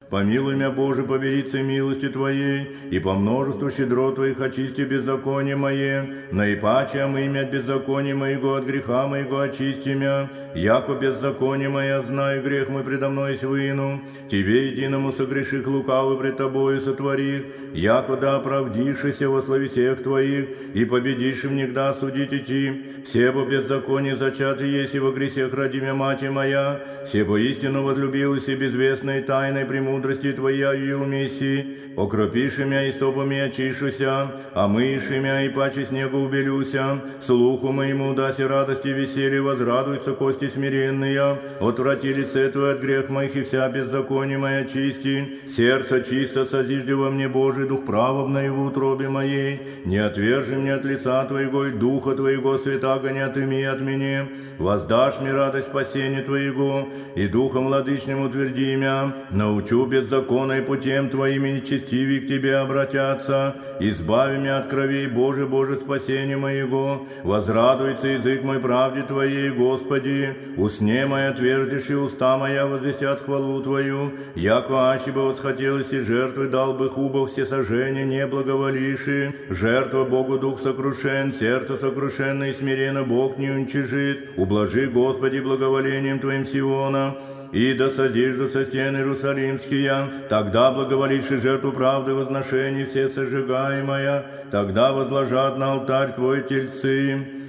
Помилуй меня, Боже, по велице милости Твоей, и по множеству щедрот Твоих очисти беззаконие мое, наипаче омый меня от беззакония моего, от греха моего очисти меня, яко беззаконие мое знаю, грех мой предо мной свину, Тебе единому согреших лукавый пред Тобою сотворих, яко да оправдишься во славе всех Твоих, и победишь им негда судить идти, все бо беззаконие зачаты есть, и во грехах ради меня мать моя, все бо истину возлюбилась и безвестной тайной премудрости Твоя и умеси, окропиши меня и сопами очишуся, омыши меня и паче снегу убелюся, слуху моему даси радости и веселье, возрадуются кости смиренные, отврати лице Твое от грех моих и вся беззаконие моя чисти, сердце чисто созижди во мне, Божий, дух правобный в утробе моей, не отвержи мне от лица Твоего и духа Твоего святаго не отыми от меня, воздашь мне радость спасения Твоего, и духом владычным утверди меня, научу беззаконно и путем Твоими нечестивее к Тебе обратятся, избави меня от кровей, Боже, Боже, спасение моего, возрадуется язык мой правде Твоей, Господи, усне моя отвердишь и уста моя возвестят хвалу Твою, яко аще бы восхотелось и жертвы дал бы хуба все сожжения не благоволивши, жертва Богу дух сокрушен, сердце сокрушенное и смиренно Бог не уничижит, ублажи, Господи, благоволением Твоим Сиона, и да созиждутся стены Иерусалимские, тогда благоволишь и жертву правды возношений все сожигаемая, тогда возложат на алтарь Твой тельцы.